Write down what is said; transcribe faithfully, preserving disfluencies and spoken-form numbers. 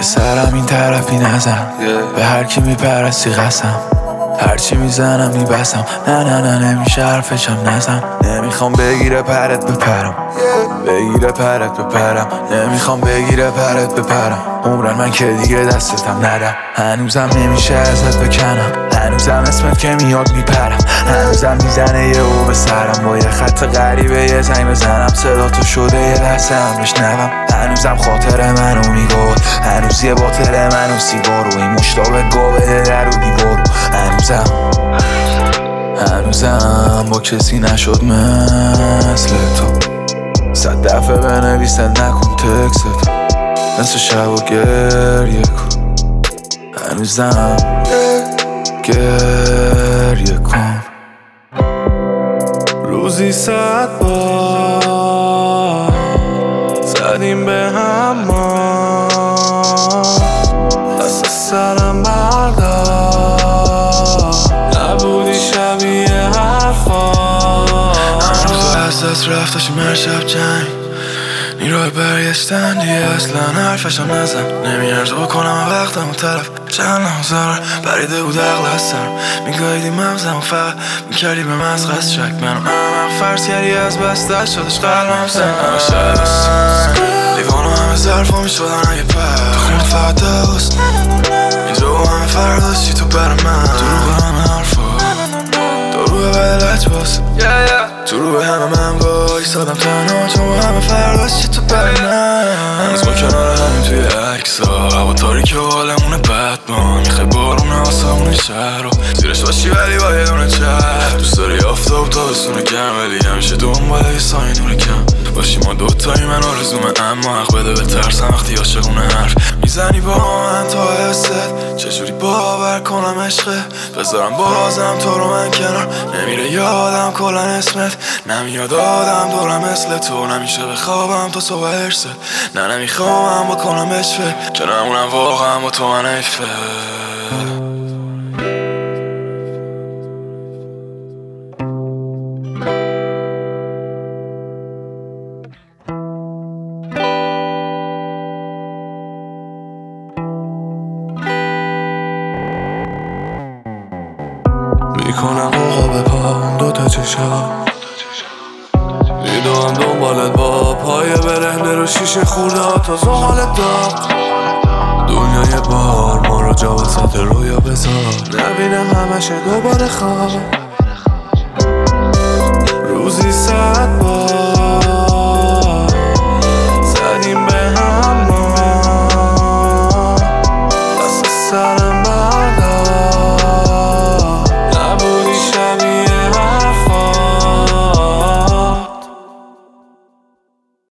یه سرم این طرفی نزن به هر کی میپرستی قسم هرچی میزنم میبسم نه نه نه نمیشه حرفشم نزن نمیخوام بگیره پرت بپرم بگیره پرت بپرم نمیخوام بگیره پرت بپرم عمرن من که دیگه دستتم ندم هنوزم نمیشه ازت بکنم هنوزم اسمت که میاد میپرم هنوزم میزنه یه او به سرم با یه خط غریبه یه زنگ بزنم صدا تو شده یه لحظه هم بشنوم هنوزم خاطر منو میگفت هنوز یه باطل منو سیگارو این مشتاق گابه در و دیوارو هنوزم هنوزم با کسی نشد مثل تو صد دفعه بنویسه نکن تکست مثل شب و گریه کن هنوزم گریه کن روزی صد بار زدیم به هم ما دست سرم بردار نبودی شبیه حرفا هنوز از دست رفت داشتیم هر شب جنگ نیروی برگشتن دیگه اصلا حرفشم نزن نمیارزه بکنم وقتم و طرف چند نمازارم پریده بود عقل از سرم میگاهیدی مغزم و فقط میکردی به مزغز شک منو امم فرض کردی از بس دست شدش قلبم سن همه شاید است لیوانو همه ظرفا میشدن اگه پر تو خونه فقط دوست اینجا با همه فرداشتی تو بر من تو رو به همه حرفا تو رو به بدلت باست تو رو به همه من وای سادم تنها چون با همه فرداشتی تو بر من هنوز ما کنار همین توی عکسا هوا تاریک و حالمونه بدمان میخوای بارونه آسمون شهر رو زیرش باشی ولی با یه دونه چهر دوست داری آفتاب تابستون گرم ولی همیشه دنبال یه سایه نور کم باشی ما دوتایی من آرزومه اما حق بده به ترسم وقتی عاشقونه حرف میزنی با من تا حست چجوری باور کنم عشقه بذارم بازم تو رو من کنار نمیره یادم کلن اسمت نمیاد آدم دورم مثل تو نمیشه بخوابم تا صبح هرست نه نمیخوام بکنم بشفه که نمونم واقعا با تو من ایفه میکنم آقا به پام دوتا چشا میدوام دنبالت با پای برهنه رو شیشه خورده ها تا زغالت داد دنیای بار ما رو جا وسط رویا بذار نبینم همشه دوباره خواب روزی صد بار